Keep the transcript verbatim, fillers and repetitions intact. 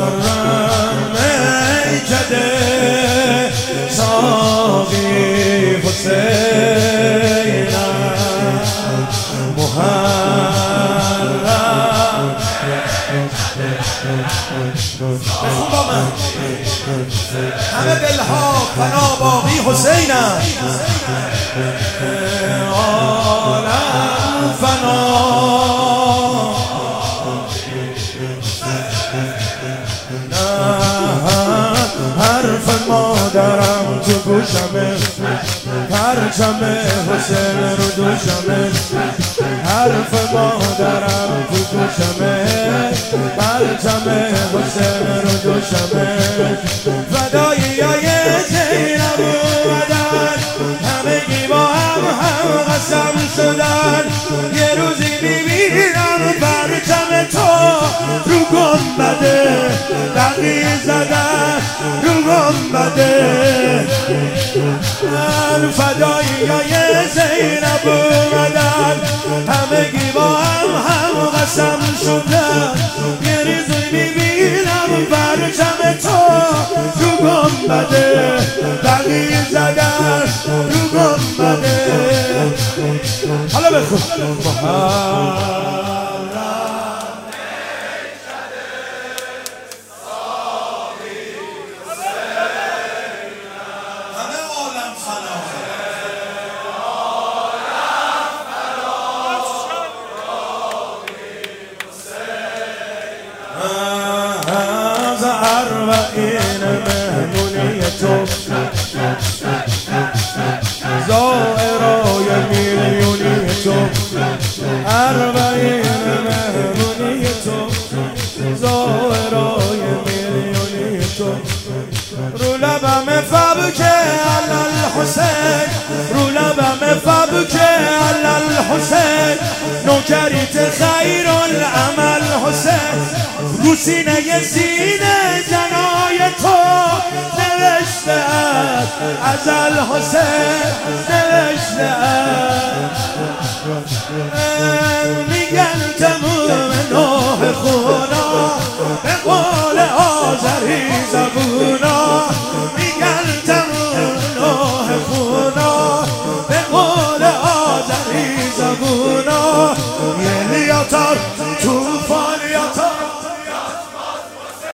میکده ساقی حسینم محرم بخون با من همه دلها فنا باقی حسینم عالم فنا نه حرف مادرم تو گوشمه پرچم حسین رو دوشمه حرف مادرم تو گوشمه پرچم حسین رو دوشمه فدایی های زینب اومدن همگی با هم هم قسم شدن یه روزی میبینم پرچم تو رو گنبده دقی زدن رو گنبده من فدایی های زینب اومدن همگی با هم هم قسم شدن یه روزی میبینم پرچم تو رو گنبده دقی زدن رو گنبده حالا بخون این مهمونی تو زائرای میلیونی تو اربعین مهمونی تو زائرای میلیونی تو رو لبم فبکه علال حسین رو لبم فبکه علال حسین نوکریت خیر العمل حسین رو سینه سینه جنای تو نوشته ازل حسین